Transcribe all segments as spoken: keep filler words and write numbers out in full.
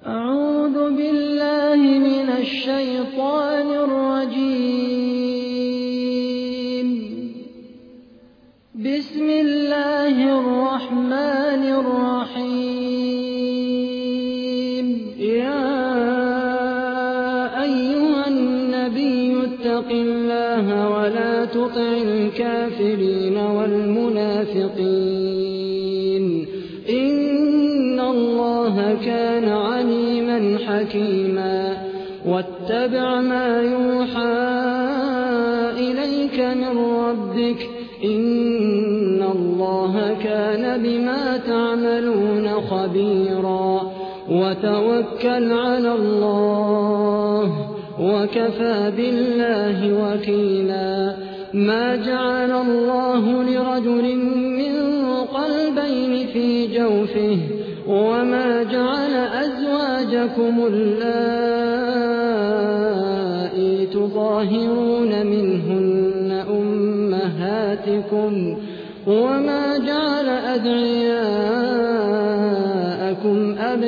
أعوذ بالله من الشيطان الرجيم. بسم الله الرحمن الرحيم. يا أيها النبي اتق الله ولا تطع الكافرين والمنافقين إن الله كان عليما حكيما. واتبع ما يوحى إليك من ربك إن الله كان بما تعملون خبيرا. وتوكل على الله وكفى بالله وكيلا. ما جعل الله لرجل من قلبين في جوفه وما جعل أزواجكم اللائي تظاهرون منهن أمهاتكم وما جعل أدعياءكم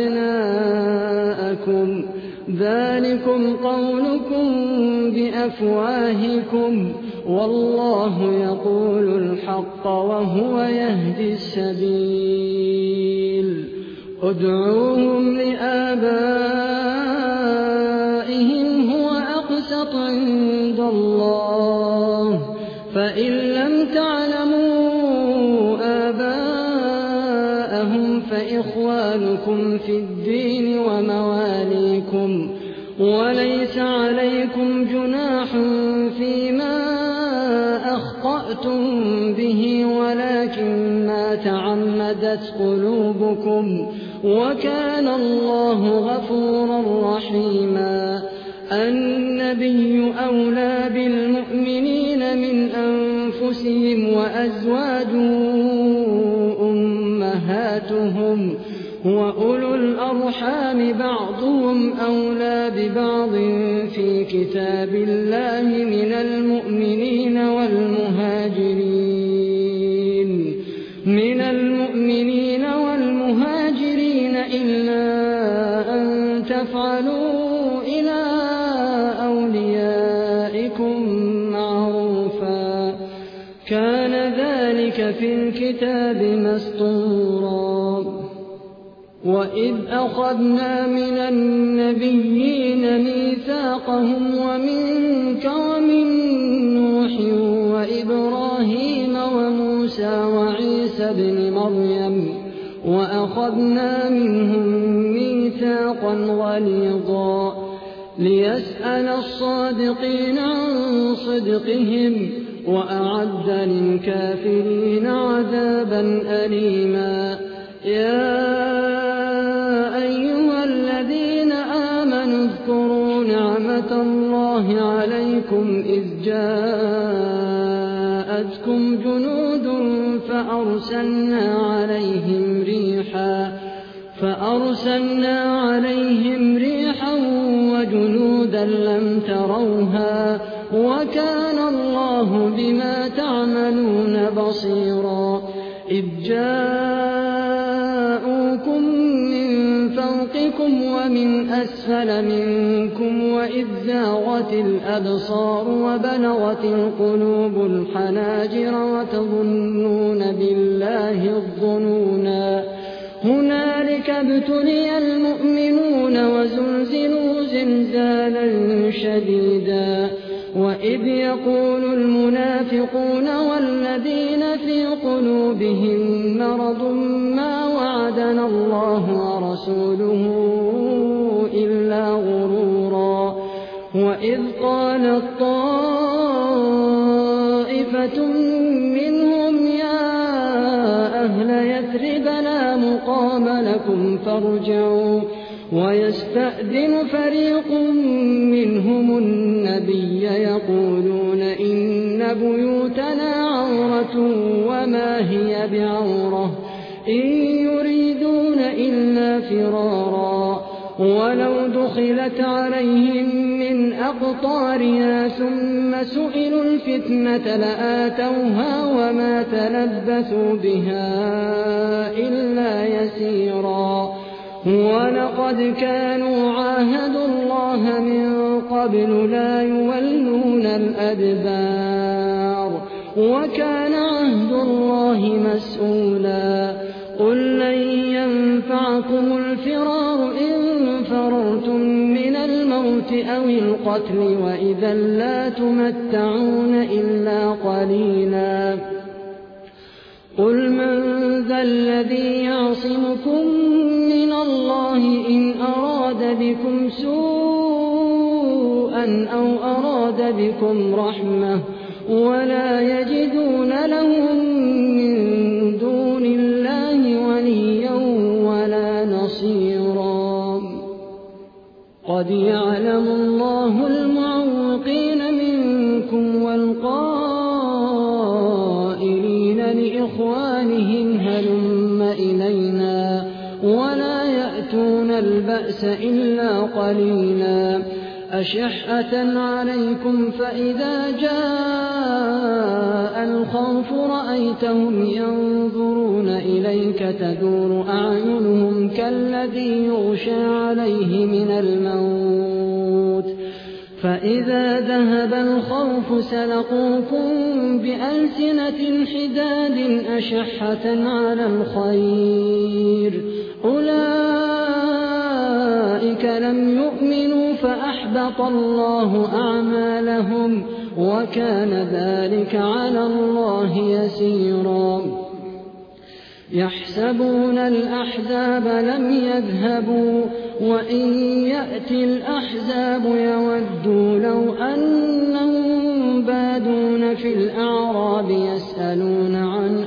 أبناءكم ذلكم قولكم بأفواهكم والله يقول الحق وهو يهدي السبيل. ادعوهم لآبائهم هو أقسط عند الله فإن لم تعلموا آباءهم فإخوانكم في الدين ومواليكم وليس عليكم جناح فيما أخطأتم به ولكن ما تعمدت قلوبكم وكان الله غفورا رحيما. النبي أولى بالمؤمنين من أنفسهم وأزواجه أمهاتهم وأولو الأرحام بعضهم أولى ببعض في كتاب الله من المؤمنين والمهاجرين من المؤمنين والمهاجرين إلا أن تفعلوا إلى أوليائكم معروفا كان ذلك في الكتاب مسطورا. وإذ أخذنا من النبيين ميثاقهم ومنك ومن نوح وإبراهيم وموسى وعيسى ابن مريم وأخذنا منهم ميثاقا غليظا ليسأل الصادقين عن صدقهم وأعد للكافرين عذابا أليما. يا أيها الذين آمنوا اذكروا نعمة الله عليكم إذ جاءتكم جنود فأرسلنا عليهم ريحا فأرسلنا عليهم ريحا وجنودا لم تروها وكان الله بما تعملون بصيرا. إذ جاءوكم من فوقكم ومن أسفل منكم وإذ زاغت الأبصار وبلغت القلوب الحناجر وتظنون بالله الظنونا. هنالك ابتلي المؤمنون وزلزلوا زلزالا شديدا. وإذ يقول المنافقون والذين في قلوبهم مرض ما وعدنا الله ورسوله إلا غرورا. وإذ قالت طائفة منهم يا أهل يثرب لا مقام لكم فارجعوا ويستأذن فريق منهم النبي يقولون إن بيوتنا عورة وما هي بعورة إن يريدون إلا فرارا ولو دخلت عليهم من أقطارها ثم سئلوا الفتنة لآتوها وما تلبثوا بها إلا يسيرا. ولقد كانوا عاهدوا الله من قبل لا يولون الأدبار وكان عهد الله مسؤولا قل لن ينفعكم الفرار إن فررتم من الموت أو القتل وإذا لا تمتعون إلا قليلا قل من ذا الذي يعصمكم من الله إن أراد بكم سوءا أو أراد بكم رحمة ولا يجدون لهم من دون الله وليا ولا نصيرا قد يعلم الله المعوقين منكم والقائلين لإخوانهم هلم إلينا ولا يأتون البأس إلا قليلا أشحة عليكم فإذا جاء الخوف رأيتهم ينظرون إليك تدور أعينهم كالذي يغشى عليه من الموت فإذا ذهب الخوف سلقوكم بألسنة حداد أشحة على الخير أولئك لم يؤمنوا فأحبط الله أعمالهم وكان ذلك على الله يسيرا يحسبون الأحزاب لم يذهبوا وإن يأتي الأحزاب يودوا لو أنهم بادون في الأعراب يسألون عن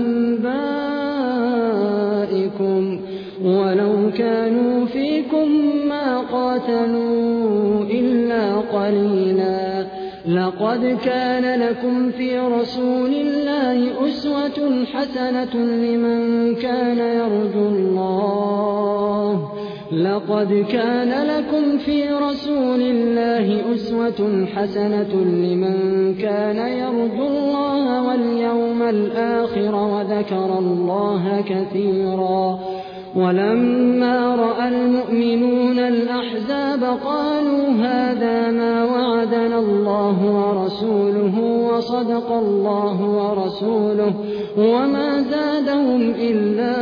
أنبائكم ولو كانوا فيكم ما قاتلوا إلا قليلا لقد كان لكم في رسول الله أسوة حسنة لمن كان يرجو الله لقد كان لكم في رسول الله أسوة حسنة لمن كان يرجو الله واليوم الآخر وذكر الله كثيرا ولما رأى المؤمنون الأحزاب قالوا هذا ما وعدنا الله ورسوله وصدق الله ورسوله وما زادهم إلا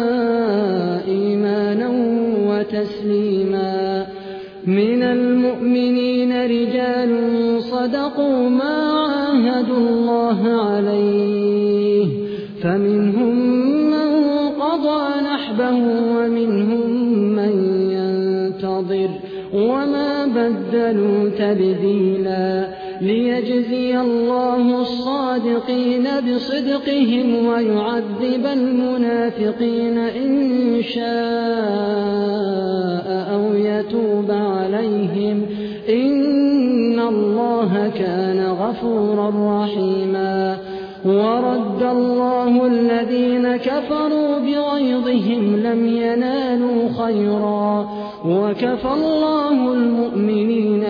إيمانا وتسليما من المؤمنين رجال صدقوا ما عاهدوا الله عليه فمنهم من قضى نحبه ومنهم من ينتظر وما بدلوا تبديلا ليجزي الله الصادقين بصدقهم ويعذب المنافقين إن شاء أو يتوب عليهم إن الله كان غفورا رحيما ورد الله الذين كفروا بغيظهم لم ينالوا خيرا وكفى الله المؤمنين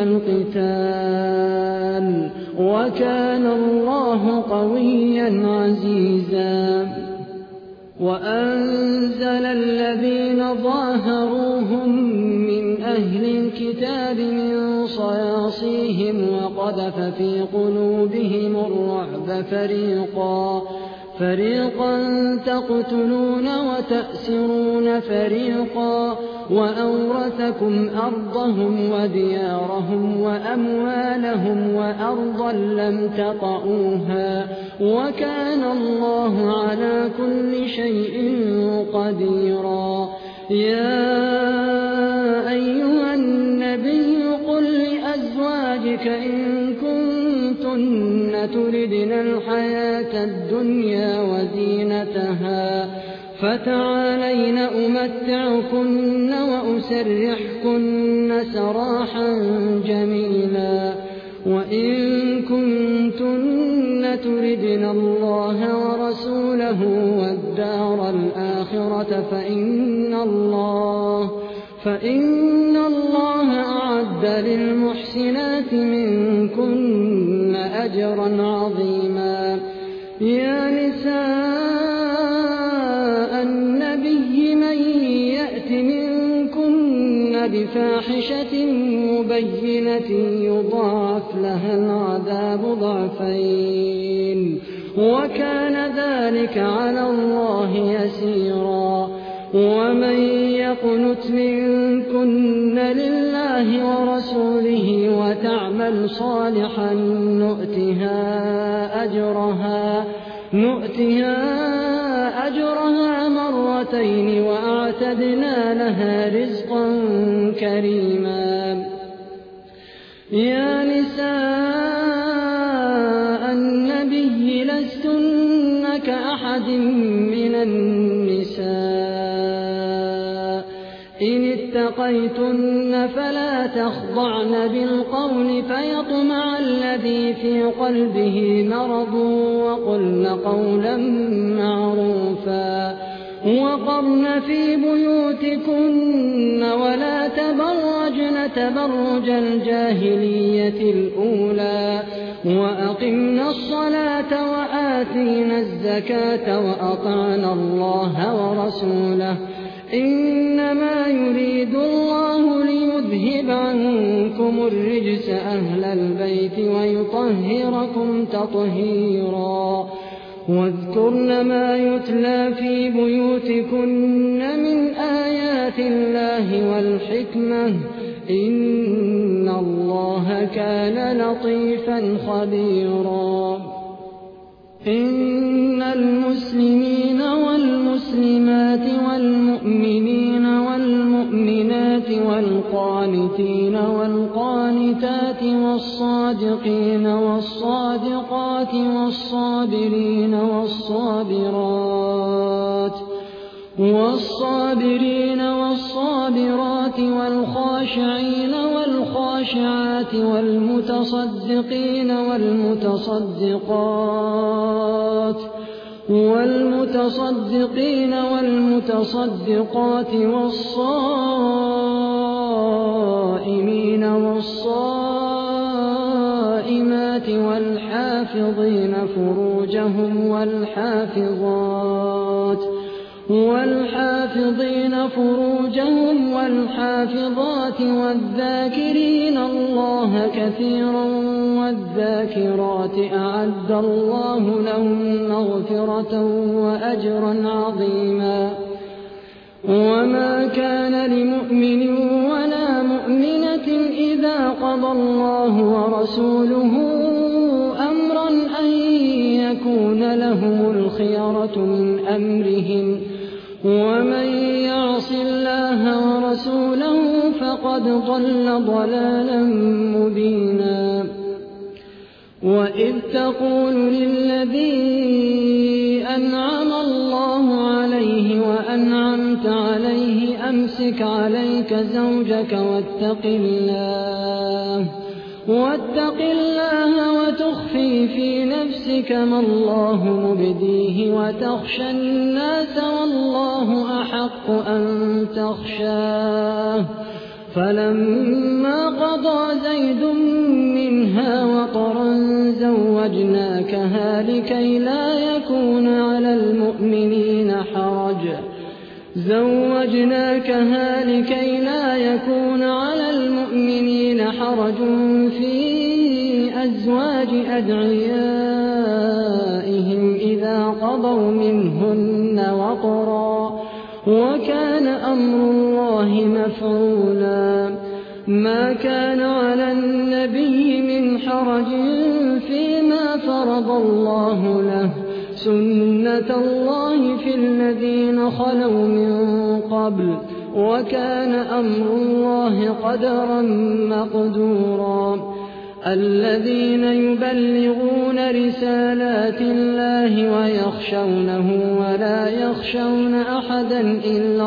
القتال وكان الله قويا عزيزا وأنزل الذين ظاهروهم من أهل الكتاب من صياصيهم وقذف في قلوبهم الرعب فريقا فريقا تقتلون وتأسرون فريقا وأورثكم أرضهم وديارهم وأموالهم وأرضا لم تطئوها وكان الله على كل شيء قديرا يا أيها النبي قل لأزواجك إن كنتن تردن الحياة الدنيا وزينتها فتعالين أمتعكن وأسرحكن سراحا جميلا وإن كنتن تردن الله ورسوله والدار الآخرة فإن الله فإن الله أعد للمحسنات منكن أجرا عظيما يا نساء النبي من يأت من بفاحشة مبينة يضاعف لها العذاب ضعفين وكان ذلك على الله يسيرا. ومن يقنت منكن لله ورسوله وتعمل صالحا نؤتها أجرها, نؤتها أجرها مرتين وأعتدنا لها رزقا كريما. يا نساء النبي لستن كأحد من النساء إن اتقيتن فلا تخضعن بالقول فيطمع الذي في قلبه مرض وقلن قولا معروفا وقرن في بيوتكن ولا تبرجن تبرج الجاهلية الأولى وأقمنا الصلاة وآتينا الزكاة وأطعنا الله ورسوله إنما يريد الله ليذهب عنكم الرجس أهل البيت ويطهركم تطهيرا. واذكرن ما يتلى في بيوتكن من آيات الله والحكمة إن الله كان لطيفا خبيرا. إن المسلمين والمسلمات والمؤمنين والمؤمنات والقانتين والقانتات والصادقين والصادقات والصابرين والصابرات والصابرين والصابرات والخاشعين والخاشعات والمتصدقين والمتصدقات والمتصدقين والمتصدقات والصائمين والصائمات والحافظين فروجهم والحافظات والحافظين فروجهم والحافظات والذاكرين الله كثيرا والذاكرات أعد الله لهم مغفرة وأجرا عظيما. وما كان لمؤمن ولا مؤمنة إذا قضى الله ورسوله أمرا أن يكون لهم الخيرة من أمرهم ومن يعص الله ورسوله فقد ضل ضلالا مبينا. وإذ تقول للذي أنعم الله عليه وأنعمت عليه أمسك عليك زوجك واتق الله واتق الله وتخفي في نفسك ما الله مبديه وتخشى الناس والله أحق أن تخشاه. فلما قضى زيد منها وطرا زوجناكها لكي لا يكون على المؤمنين حرج زوجناكها لكي لا يكون على المؤمنين حرج في أزواج أدعيائهم إذا قضوا منهن وطرا وكان أمر الله مفعولا. ما كان على النبي من حرج فيما فرض الله له سنة الله في الذين خلوا من قبل وكان أمر الله قدرا مقدورا. الذين يبلغون رسالات الله ويخشونه ولا يخشون أحدا إلا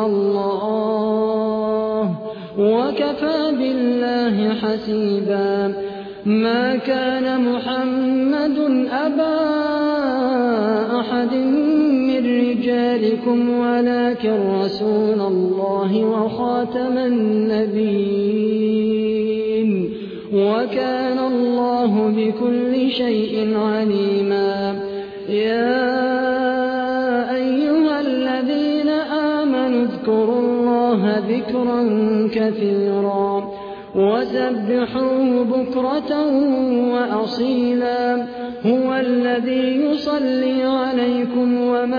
الله وكفى بالله حسيبا. ما كان محمد أبا أحد من رجالكم ولكن رسول الله وخاتم النبيين وكان الله بكل شيء عليما. يا أيها الذين آمنوا اذكروا الله ذكرا كثيرا وسبحوه بكرة وأصيلا هو الذي يصلي عليكم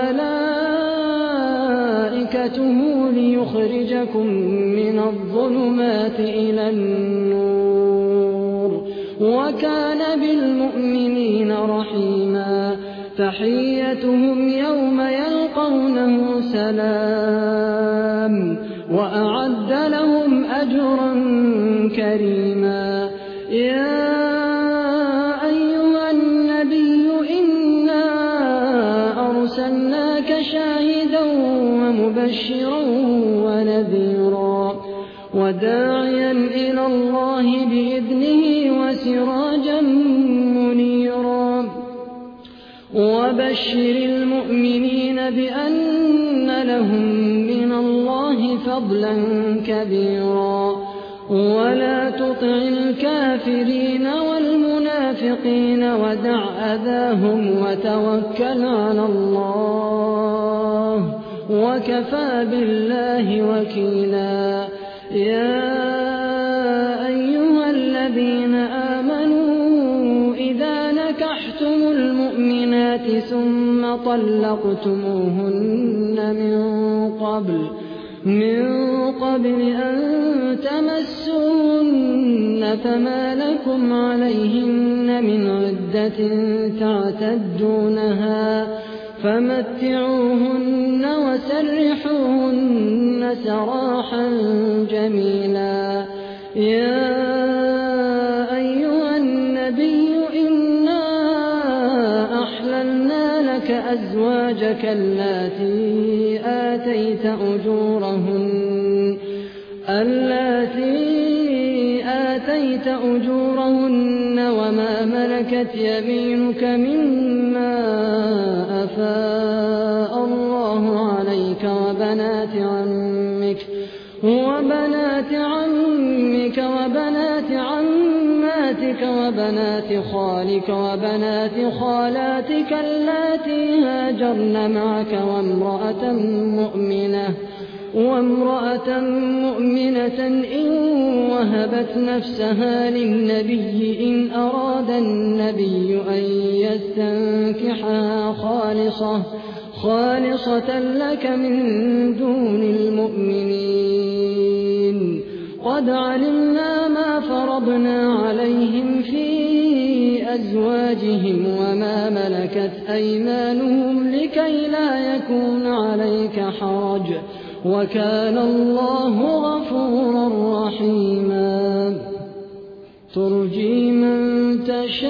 وملائكته ليخرجكم من الظلمات إلى النور وكان بالمؤمنين رحيما تحيتهم يوم يلقونه سلام وأعد لهم أجرا كريما يا أيها النبي إنا أرسلناك شاهدا ومبشرا ونذيرا وداعيا إلى الله بإذنه وسراجا منيرا وبشر المؤمنين بأن لهم من الله فضلا كبيرا ولا تطع الكافرين والمنافقين ودع أذاهم وتوكل على الله وكفى بالله وكيلا يا أيها الذين آمنوا إذا نكحتم المؤمنات ثم طلقتموهن من قبل من قبل أن تمسوهن فما لكم عليهن من عدة تعتدونها فمتعوهن وسرحوهن سراحا جميلا يا أيها النبي إنا أحللنا لك أزواجك اللاتي آتيت أجورهن اللاتي آتيت أجورهن وما ملكت يمينك مما أفاء الله عليك وبنات عمك وبنات عمك وبنات عماتك وبنات خالك وبنات خالاتك اللاتي هاجرن معك وامرأة مؤمنة وامرأة مؤمنة إن وهبت نفسها للنبي إن أراد النبي أن يستنكحها خالصة خالصة لك من دون المؤمنين قد علمنا ما فرضنا عليهم في أزواجهم وما ملكت أيمانهم لكي لا يكون عليك حرج وكان الله غفورا رحيما ترجي من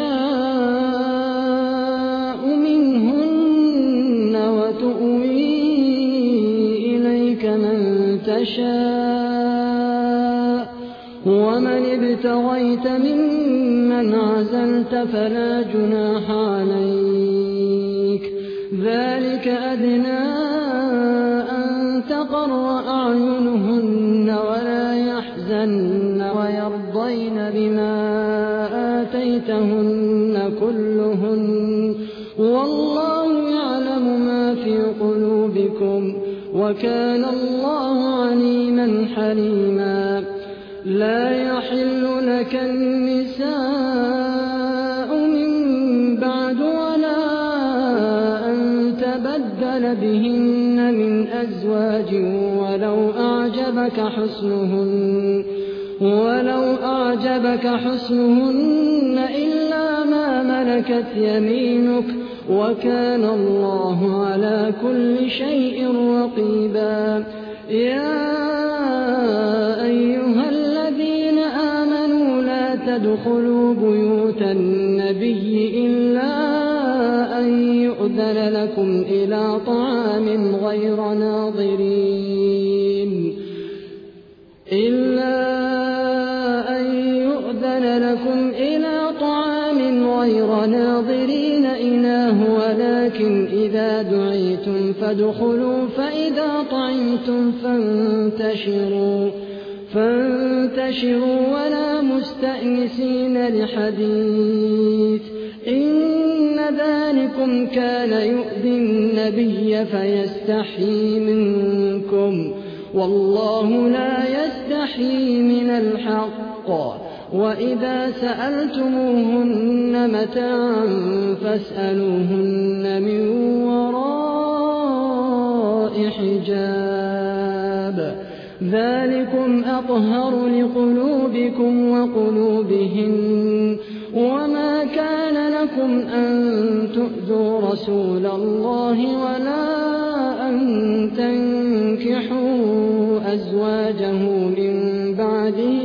تشاء منهن وتؤوي إليك من تشاء ومن ابتغيت ممن عزلت فلا جناح عليك ذلك أدنى أن تقر أعينهن ولا يحزن ويرضين بما آتيتهن كلهن والله يعلم ما في قلوبكم وكان الله عليما حليما لا يحل لك النساء من بعد ولا أن تبدل بهن من أزواج ولو أعجبك حسنهن ولو أعجبك حسنهن إلا ما ملكت يمينك وكان الله على كل شيء رقيبا يا أيها الذين آمنوا لا تدخلوا بيوت النبي إلا أن يؤذن لكم إلى طعام غير ناظرين إلا أن يؤذن لكم إلى طعام غير ناظرين إناه ولكن إذا دعيتم فادخلوا فإذا طعمتم فانتشروا فانتشروا ولا مستأنسين لحديث إن ذلكم كان يؤذي النبي فيستحيي منكم والله لا يستحيي من الحق. وإذا سألتموهن متاعا فاسألوهن من وراء حجاب ذلكم أطهر لقلوبكم وقلوبهن. وما كان لكم أن تؤذوا رسول الله ولا أن تنكحوا أزواجه من بعده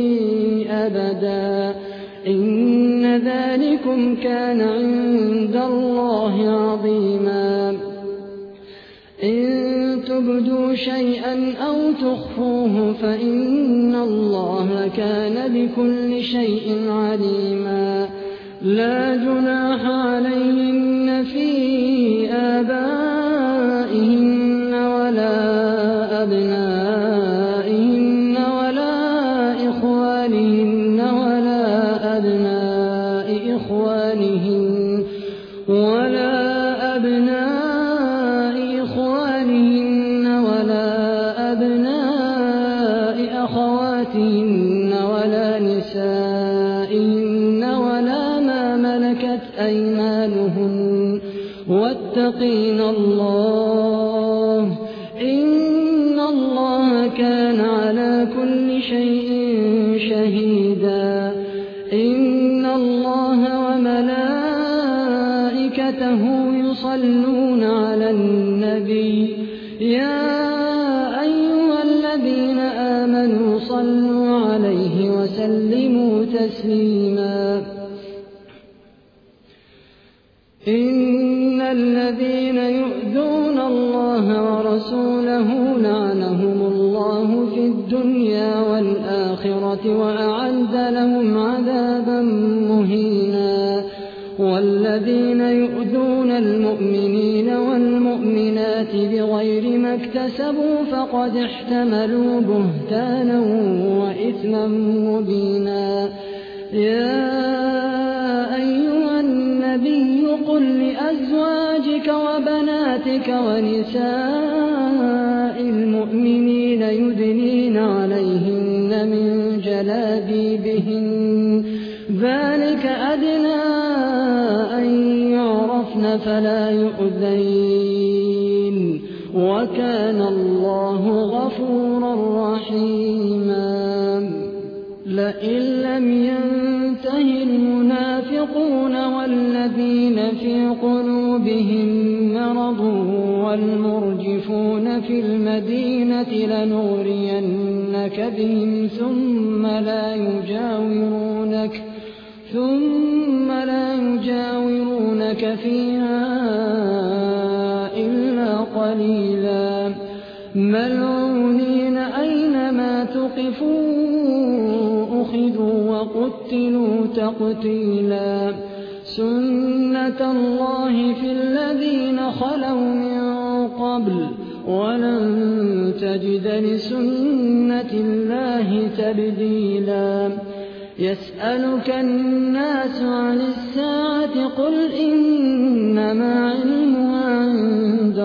أبدا إن ذلكم كان عند الله عظيما. إن تبدوا شيئا أو تخفوه فإن الله كان بكل شيء عليما. لا جناح عليهن في آبائهن ولا أبنائهن ولا إخوانهن ولا أبناء إخوانهن ولا أبناء إخوانهن ولا أبناء أخواتهن ولا نسائهن ولا ما ملكت أيمانهن واتقين الله إن الله كان على كل شيء شهيدا. إن الله وملائكته يصلون على النبي يا أيها الذين آمنوا صلوا عليه وسلموا تسليما. إن الذين يؤذون الله ورسوله لعنهم الله في الدنيا والآخرة وأعد لهم عذابا مهينا. والذين يؤذون المؤمنين والمؤمنات بغير ما اكتسبوا فقد احتملوا بهتانا وإثما مبينا. يا أيها النبي قل لأزواجك وبناتك ونساء المؤمنين يدنين عليهن من جلابيبهن ذلك أدنى أن يعرفن فلا يؤذين وكان الله غفورا رحيما. لئن لم ينته المنافقون والذين في قلوبهم مرض والمرجفون في المدينة لنغرينك بهم ثم لا يجاورونك ثم لا يجاورونك فيها إلا قليلا ملعونين أينما تقفوا أخذوا وقتلوا تقتيلا. سنة الله في الذين خلوا من قبل ولن تجد لسنة الله تبديلا. يسألك الناس عن الساعة قل إنما علمها عند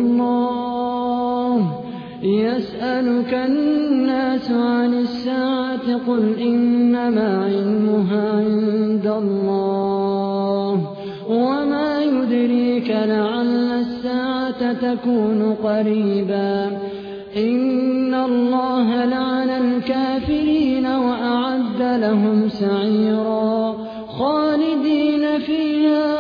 الله. يسألك الناس عن الساعة قل إنما علمها عند الله وما يدريك لعل الساعة تكون قريبا. إن الله لعن الكافرين وأعد لهم سعيرا خالدين فيها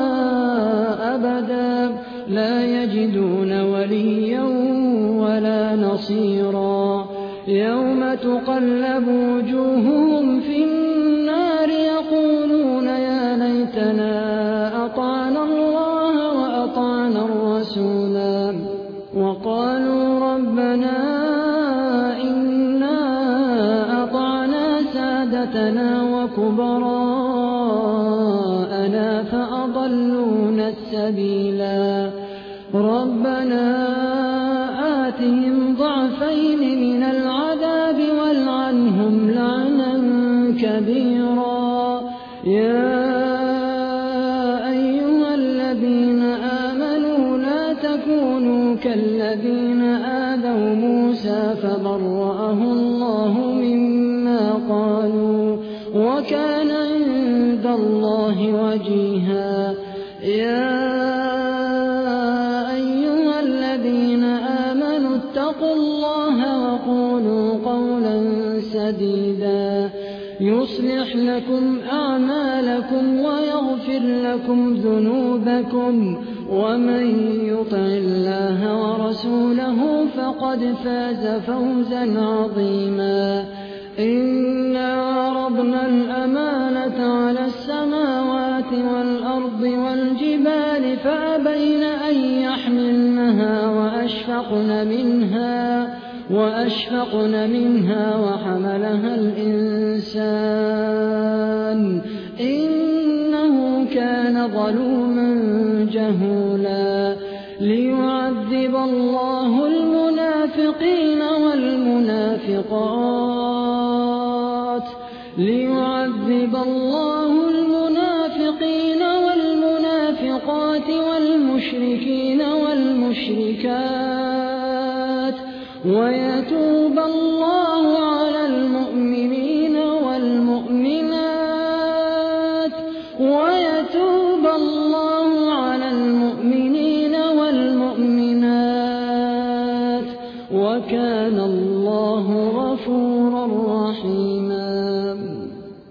أبدا لا يجدون وليا ولا نصيرا. يوم تقلب وجوههم في النار يقولون يا ليتنا أطعنا الله وأطعنا الرسولا وقالوا ربنا إنا أطعنا سادتنا وكبراءنا فأضلونا السبيلا. ربنا آتهم ضعفين من العذاب والعنهم لعنا كبيرا. يا أيها الذين آمنوا لا تكونوا كالذين آذوا موسى وكان عند الله وجيها. يا أيها الذين آمنوا اتقوا الله وقولوا قولا سديدا يصلح لكم أعمالكم ويغفر لكم ذنوبكم ومن يطع الله ورسوله فقد فاز فوزا عظيما. إنا عرضنا الأمانة على السماوات والأرض والجبال فأبين أن يحملنها وأشفقن منها وأشفقن منها وحملها الإنسان إنه كان ظلوما جهولا. ليعذب الله المنافقين والمنافقات ليعذب الله المنافقين والمنافقات والمشركين والمشركات ويتوب الله على المؤمنين والمؤمنات ويتوب الله على المؤمنين والمؤمنات وكان الله